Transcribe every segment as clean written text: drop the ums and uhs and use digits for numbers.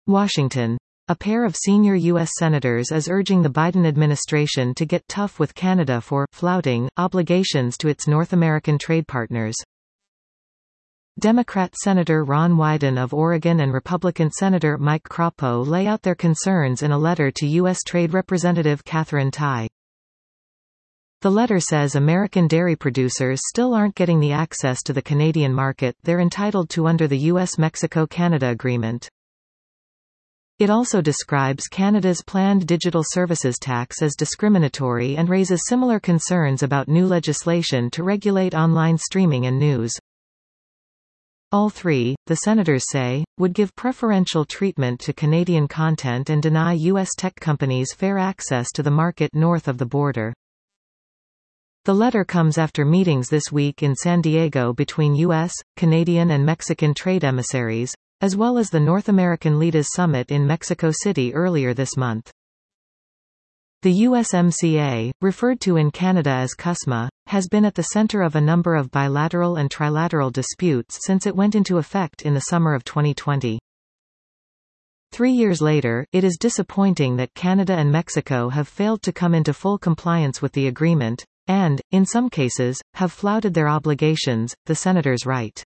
Washington. A pair of senior U.S. senators is urging the Biden administration to get tough with Canada for flouting obligations to its North American trade partners. Democrat Senator Ron Wyden of Oregon and Republican Senator Mike Crapo lay out their concerns in a letter to U.S. Trade Representative Katherine Tai. The letter says American dairy producers still aren't getting the access to the Canadian market they're entitled to under the U.S.-Mexico-Canada Agreement. It also describes Canada's planned digital services tax as discriminatory and raises similar concerns about new legislation to regulate online streaming and news. All three, the senators say, would give preferential treatment to Canadian content and deny U.S. tech companies fair access to the market north of the border. The letter comes after meetings this week in San Diego between U.S., Canadian and Mexican trade emissaries, as well as the North American Leaders Summit in Mexico City earlier this month. The USMCA, referred to in Canada as CUSMA, has been at the center of a number of bilateral and trilateral disputes since it went into effect in the summer of 2020. 3 years later, it is disappointing that Canada and Mexico have failed to come into full compliance with the agreement, and, in some cases, have flouted their obligations, the senators write.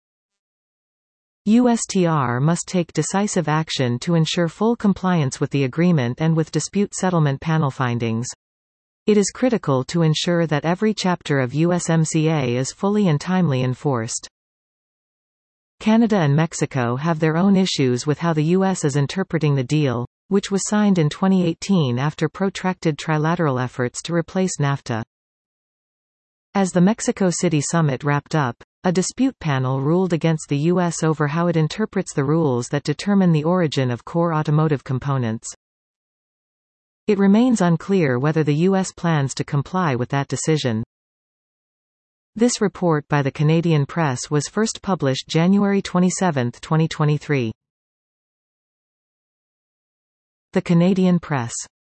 USTR must take decisive action to ensure full compliance with the agreement and with dispute settlement panel findings. It is critical to ensure that every chapter of USMCA is fully and timely enforced. Canada and Mexico have their own issues with how the U.S. is interpreting the deal, which was signed in 2018 after protracted trilateral efforts to replace NAFTA. As the Mexico City summit wrapped up, a dispute panel ruled against the U.S. over how it interprets the rules that determine the origin of core automotive components. It remains unclear whether the U.S. plans to comply with that decision. This report by the Canadian Press was first published January 27, 2023. The Canadian Press.